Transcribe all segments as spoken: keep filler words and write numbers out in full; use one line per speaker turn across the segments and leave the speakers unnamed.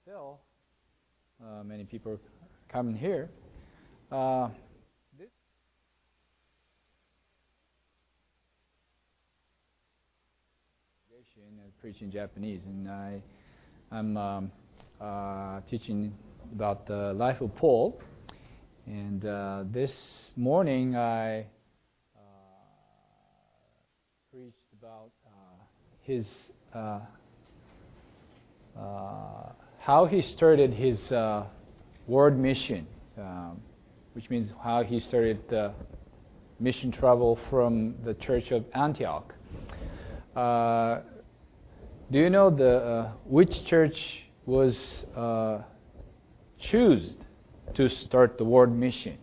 still uh, many people coming here. Uh, this I preach in Japanese, and I, I'm um, uh, teaching about the life of Paul. And uh, this morning I uh, preached about uh, his uh, uh, how he started his uh, world mission, um, which means how he started the mission travel from the Church of Antioch. Uh, do you know the uh, which church was uh, chosen to start the world mission?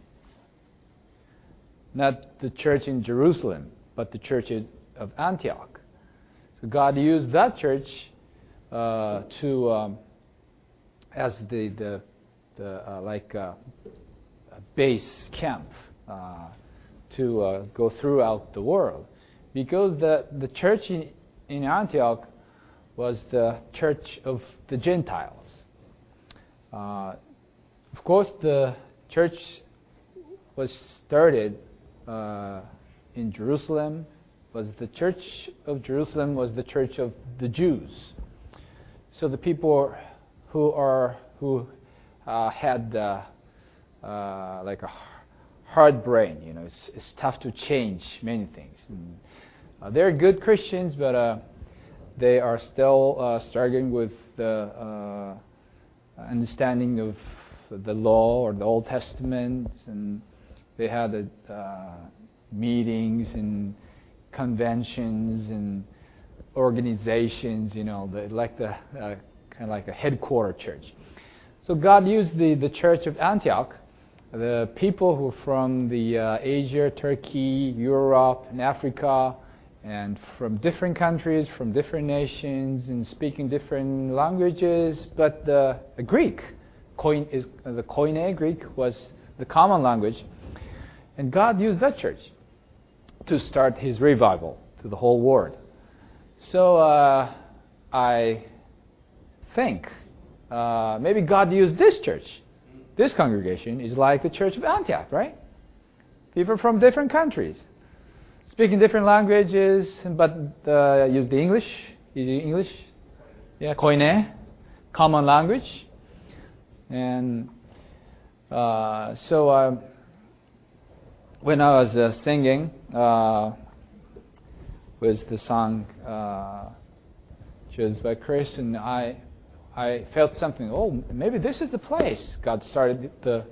Not the church in Jerusalem, but the church of Antioch. So God used that church uh, to um, as the the, the uh, like uh, a base camp uh, to uh, go throughout the world, because the the church in, in Antioch was the church of the Gentiles. Uh, of course, the church was started uh, in Jerusalem. Was the church of Jerusalem was the church of the Jews. So the people who are who uh, had uh, uh, like a hard brain, you know, it's, it's tough to change many things. And, uh, they're good Christians, but uh, they are still uh, struggling with the uh, understanding of the law or the Old Testament, and they had uh, meetings and conventions and organizations, you know, the, like the uh, kind of like a headquarter church. So God used the, the church of Antioch, the people who are from the uh, Asia, Turkey, Europe, and Africa, and from different countries, from different nations, and speaking different languages. But the, the Greek, Koine, is, uh, the Koine Greek was the common language, and God used that church to start His revival to the whole world. So uh, I think uh, maybe God used this church, this congregation is like the church of Antioch, right? People from different countries, speaking different languages, but uh, use the English. Is it English? Yeah, Koine, common language. And uh, so uh, when I was uh, singing uh, with the song uh, chosen by Chris, and I, I felt something. Oh, maybe this is the place God started the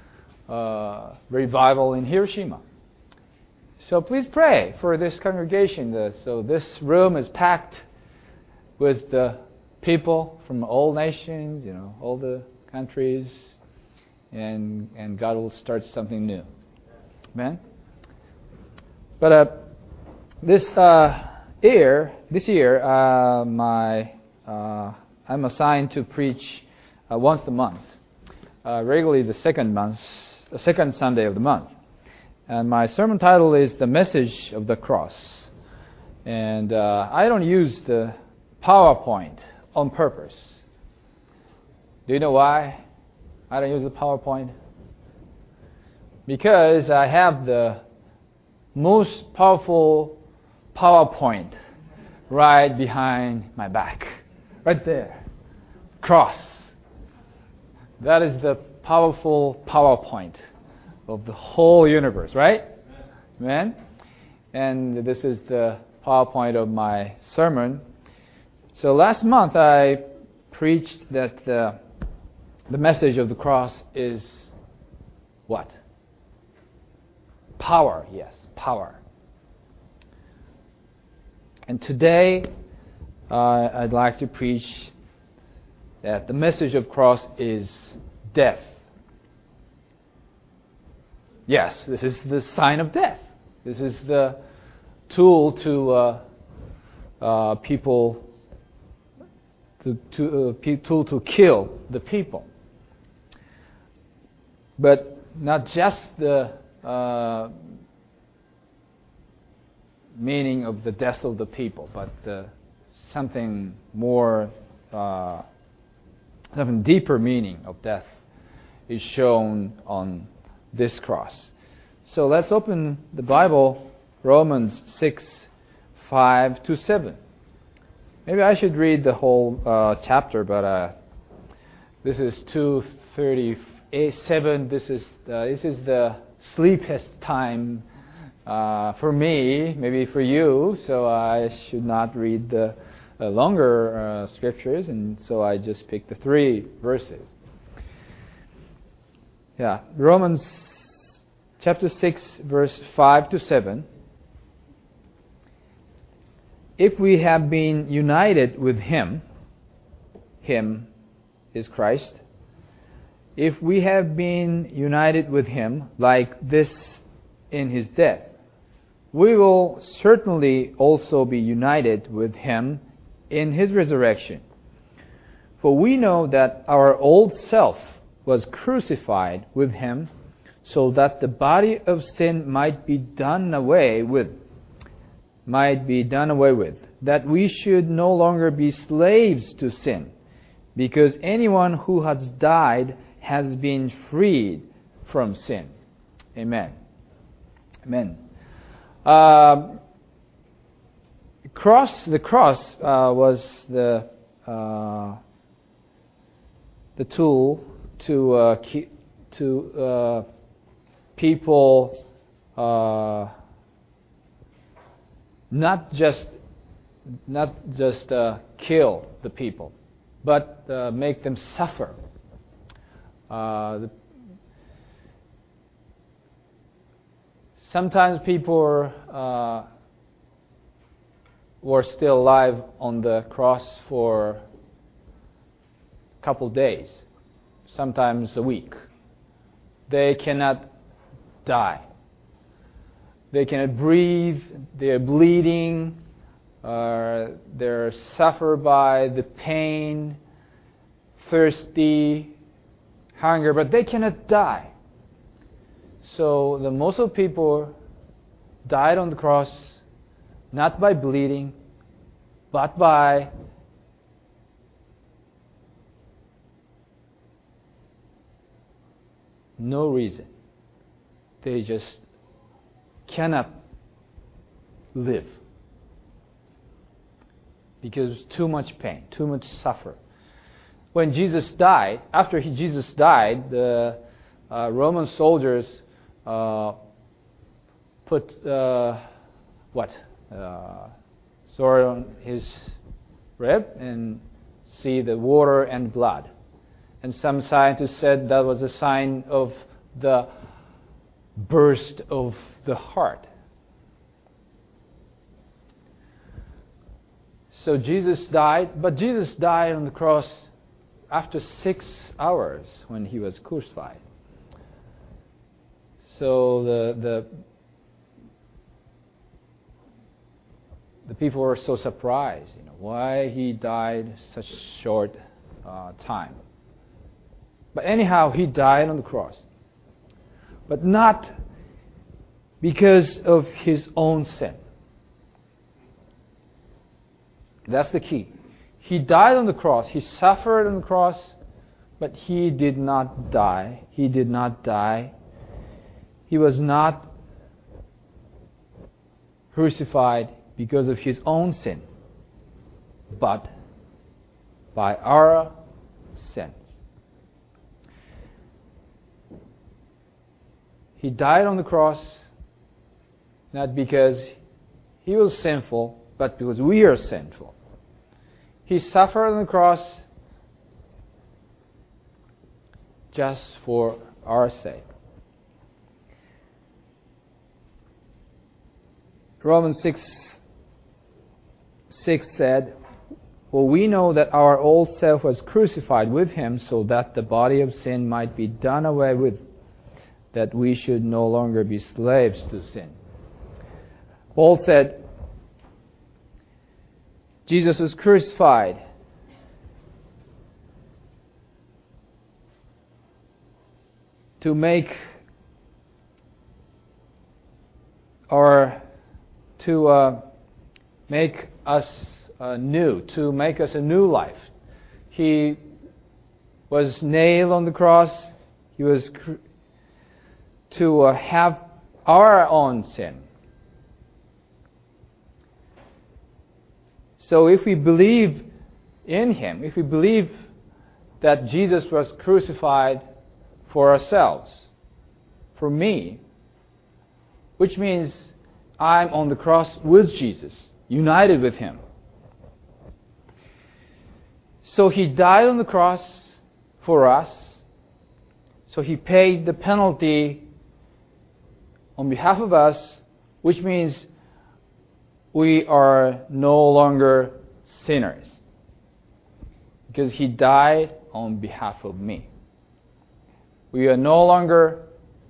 uh, revival in Hiroshima. So please pray for this congregation. The, so this room is packed with the people from all nations, you know, all the countries, and and God will start something new. Amen. But uh, this uh, year, this year, uh, my uh, I'm assigned to preach uh, once a month, uh, regularly the second month, the second Sunday of the month. And my sermon title is The Message of the Cross. And uh, I don't use the PowerPoint on purpose. Do you know why I don't use the PowerPoint? Because I have the most powerful PowerPoint right behind my back. Right there. Cross. That is the powerful PowerPoint of the whole universe, right? Amen? And this is the PowerPoint of my sermon. So last month I preached that the, the message of the cross is what? Power, yes, power. And today uh, I'd like to preach that the message of the cross is death. Yes, this is the sign of death. This is the tool to uh, uh, people, to, to uh, p- tool to kill the people. But not just the uh, meaning of the death of the people, but uh, something more uh, Some deeper meaning of death is shown on this cross. So let's open the Bible, Romans six, five to seven. Maybe I should read the whole uh, chapter, but uh, this is two thirty-seven. This is uh, this is the sleepiest time uh, for me, maybe for you. So I should not read the uh, longer uh, scriptures, and so I just picked the three verses. Yeah, Romans chapter six, verse five to seven. If we have been united with Him, Him is Christ. If we have been united with Him like this in His death, we will certainly also be united with Him in His resurrection. For we know that our old self was crucified with Him, so that the body of sin might be done away with, might be done away with, that we should no longer be slaves to sin, because anyone who has died has been freed from sin. Amen. Amen. Uh, cross. The cross uh, was the uh, the tool to uh, keep, to uh, people uh, not just not just uh, kill the people, but uh, make them suffer. Uh, the, sometimes people uh, were still alive on the cross for a couple days, sometimes a week. They cannot die. They cannot breathe. They're bleeding. Uh, they're suffer by the pain, thirsty, hunger, but they cannot die. So the most of people died on the cross not by bleeding, but by no reason. They just cannot live because too much pain, too much suffer. When Jesus died, after he, Jesus died, the uh, Roman soldiers uh, put uh, what uh, sword on his rib and see the water and blood. And some scientists said that was a sign of the burst of the heart. So Jesus died, but Jesus died on the cross after six hours when he was crucified. So the the the people were so surprised, you know, why he died such short uh, time. But anyhow, he died on the cross. But not because of his own sin. That's the key. He died on the cross. He suffered on the cross, but he did not die. He did not die. He was not crucified because of his own sin, but by our sins. He died on the cross not because he was sinful, but because we are sinful. He suffered on the cross just for our sake. Romans six, six said, "For we know that our old self was crucified with him so that the body of sin might be done away with, that we should no longer be slaves to sin." Paul said, Jesus was crucified to make or to uh, make us uh, new, to make us a new life. He was nailed on the cross. He was cr- to uh, have our own sin. So if we believe in Him, if we believe that Jesus was crucified for ourselves, for me, which means I'm on the cross with Jesus, united with Him. So He died on the cross for us. So He paid the penalty on behalf of us, which means we are no longer sinners, because He died on behalf of me. We are no longer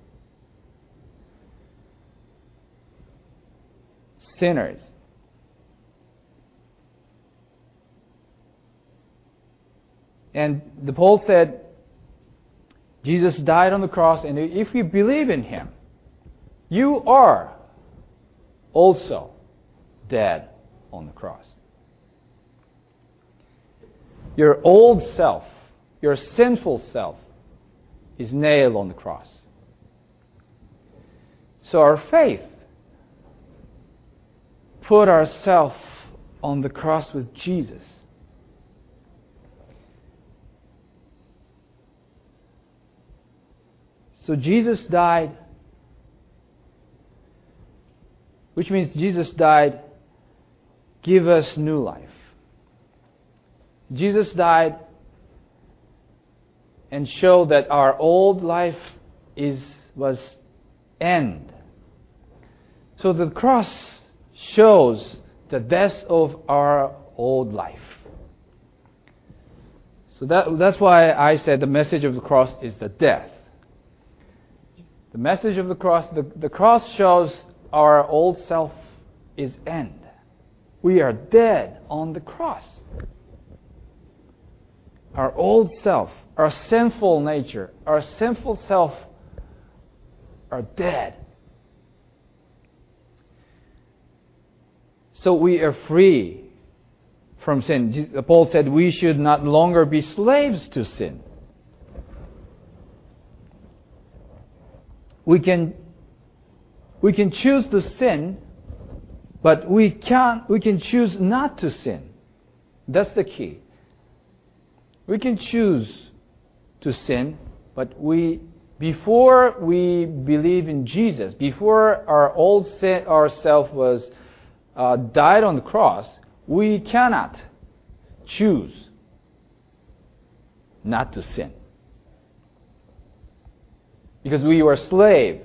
sinners. And the Paul said, Jesus died on the cross, and if we believe in Him, you are also dead on the cross. Your old self, your sinful self, is nailed on the cross. So our faith put ourselves on the cross with Jesus. So Jesus died, which means Jesus died, give us new life. Jesus died and showed that our old life is was end. So the cross shows the death of our old life. So that, that's why I said the message of the cross is the death. The message of the cross, the, the cross shows our old self is end. We are dead on the cross. Our old self, our sinful nature, our sinful self are dead. So we are free from sin. Paul said we should not longer be slaves to sin. We can we can choose to sin, but we can't we can choose not to sin. That's the key. We can choose to sin, but we before we believe in Jesus, before our old sin, our self was uh, died on the cross, we cannot choose not to sin. Because we were slave.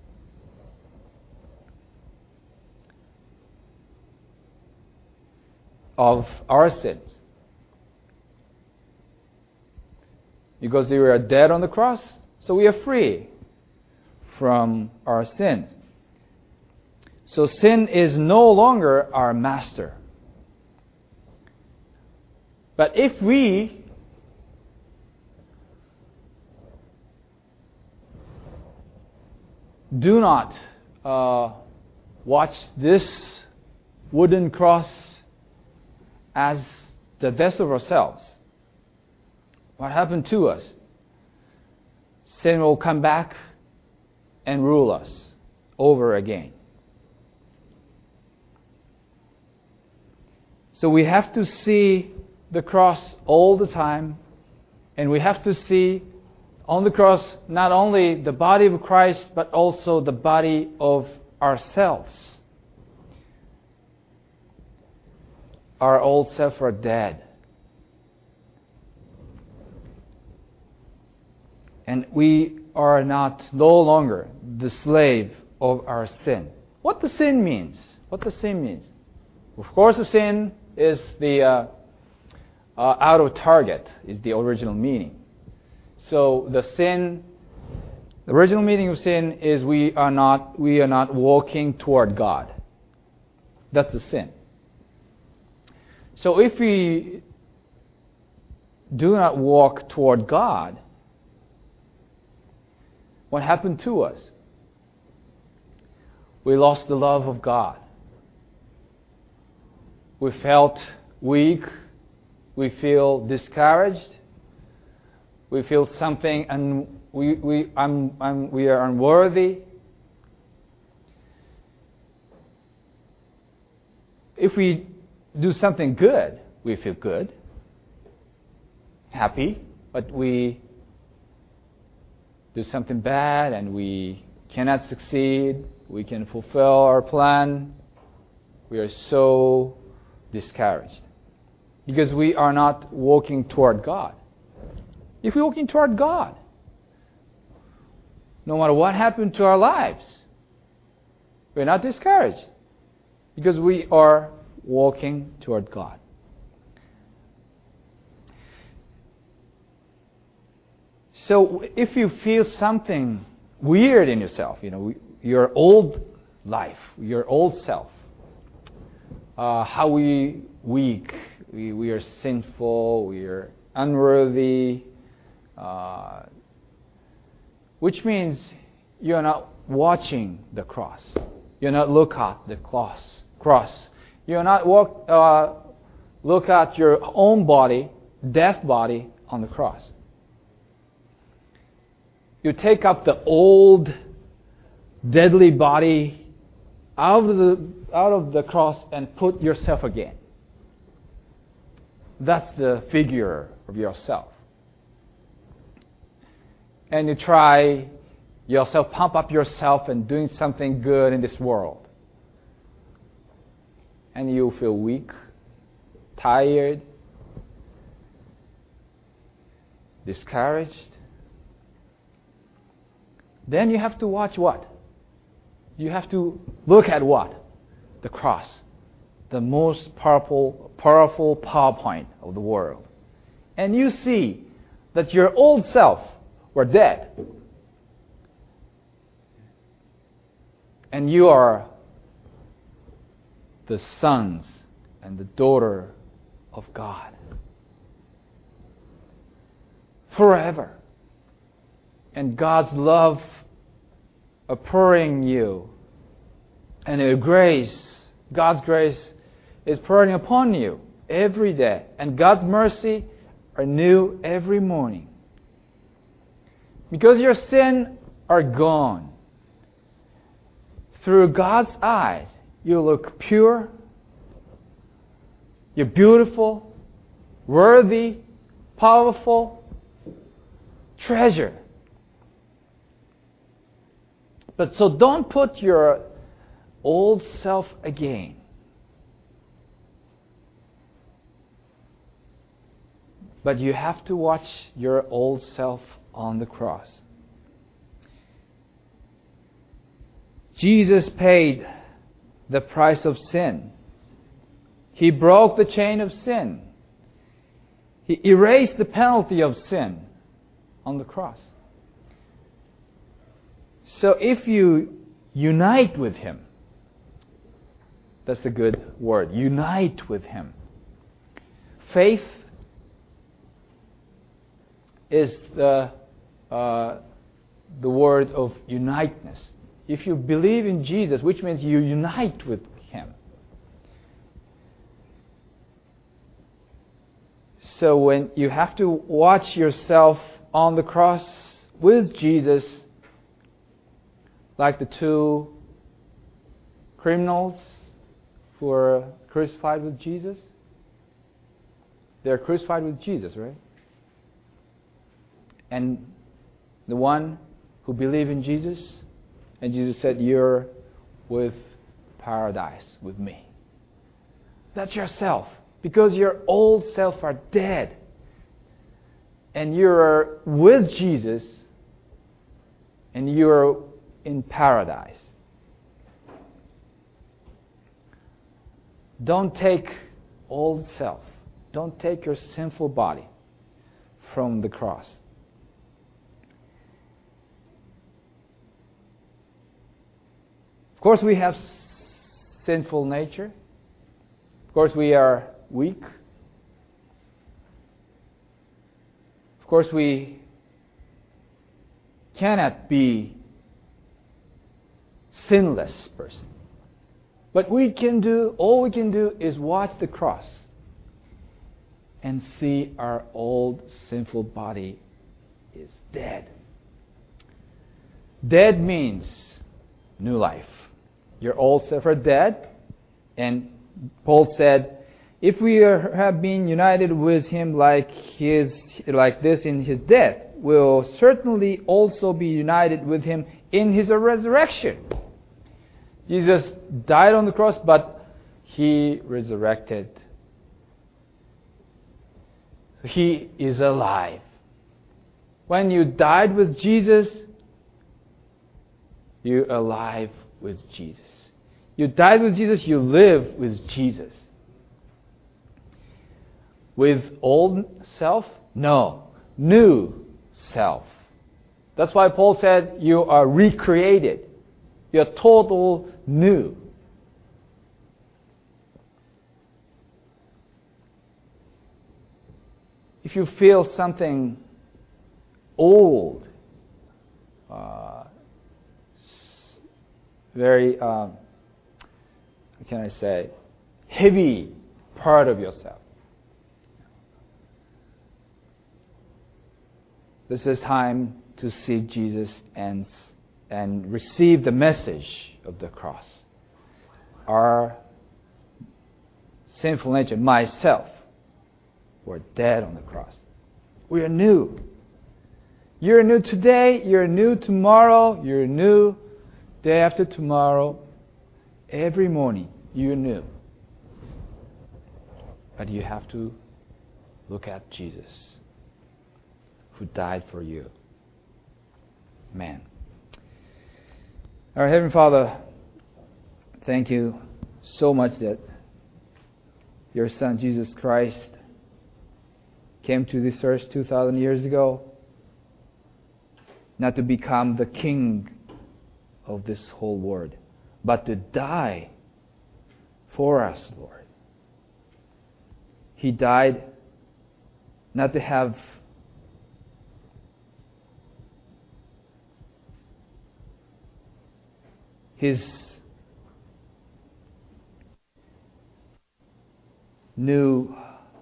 Of our sins. Because we were dead on the cross, so we are free from our sins. So sin is no longer our master. But if we do not uh, watch this wooden cross as the death of ourselves, what happened to us? Sin will come back and rule us over again. So we have to see the cross all the time, and we have to see on the cross not only the body of Christ, but also the body of ourselves. Our old self are dead. And we are not no longer the slave of our sin. What the sin means? What the sin means? Of course, the sin is the uh, uh, out of target is the original meaning. So the sin, the original meaning of sin is we are not we are not walking toward God. That's the sin. So if we do not walk toward God, what happened to us? We lost the love of God. We felt weak. We feel discouraged. we feel something and we we I'm, I'm, we are unworthy. If we do something good, we feel good, happy, but we do something bad and we cannot succeed, we can fulfill our plan, we are so discouraged because we are not walking toward God. If we're walking toward God, no matter what happened to our lives, we're not discouraged because we are walking toward God. So if you feel something weird in yourself, you know, your old life, your old self, uh, how we weak, we, we are sinful, we are unworthy, uh, which means you're not watching the cross. You're not look at the cross. Cross. You're not walk, uh, look at your own body, death body on the cross. You take up the old, deadly body out of the out of the cross and put yourself again. That's the figure of yourself. And you try yourself, pump up yourself and doing something good in this world. And you feel weak, tired, discouraged. Then you have to watch what? You have to look at what? The cross. The most powerful, powerful PowerPoint of the world. And you see that your old self were dead. And you are the sons and the daughter of God. Forever. And God's love pouring you. And your grace, God's grace is pouring upon you every day. And God's mercy are new every morning. Because your sins are gone. Through God's eyes, you look pure, you're beautiful, worthy, powerful, treasure. But so don't put your old self again. But you have to watch your old self on the cross. Jesus paid the price of sin. He broke the chain of sin. He erased the penalty of sin on the cross. So if you unite with Him, that's the good word, unite with Him. Faith is the uh, the word of uniteness. If you believe in Jesus, which means you unite with Him. So when you have to watch yourself on the cross with Jesus, like the two criminals who were crucified with Jesus. They're crucified with Jesus, right? And the one who believed in Jesus, and Jesus said, "You're with paradise with me." That's yourself. Because your old self are dead. And you're with Jesus, and you're in paradise. Don't take old self. Don't take your sinful body from the cross. Of course, we have sinful nature. Of course, we are weak. Of course, we cannot be sinless person. But we can do, all we can do is watch the cross and see our old sinful body is dead. Dead means new life. Your old self are dead. And Paul said, if we are, have been united with Him like his, like this in His death, we'll certainly also be united with Him in His resurrection. Jesus died on the cross, but He resurrected. So He is alive. When you died with Jesus, you're alive with Jesus. You died with Jesus, you live with Jesus. With old self? No. New self. That's why Paul said you are recreated. You're total new. If you feel something old, uh, very, um, how can I say, heavy part of yourself, this is time to see Jesus and and receive the message of the cross. Our sinful nature, myself, were dead on the cross. We are new. You're new today, you're new tomorrow, you're new day after tomorrow. Every morning, you're new. But you have to look at Jesus, who died for you. Man. Our Heavenly Father, thank you so much that your Son, Jesus Christ, came to this earth two thousand years ago, not to become the king of this whole world, but to die for us, Lord. He died not to have His new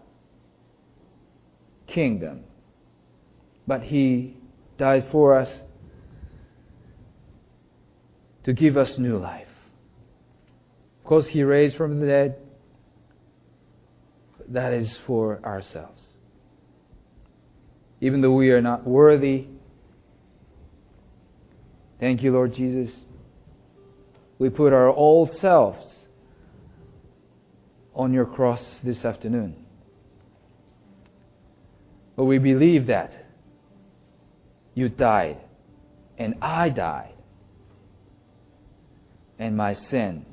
kingdom, but He died for us to give us new life. Because He raised from the dead, that is for ourselves. Even though we are not worthy, thank you, Lord Jesus. We put our old selves on your cross this afternoon. But we believe that you died and I died and my sin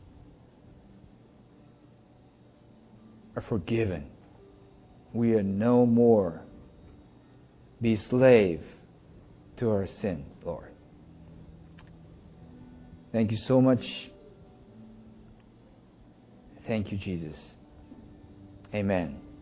are forgiven. We are no more be slave to our sin, Lord. Thank you so much. Thank you, Jesus. Amen.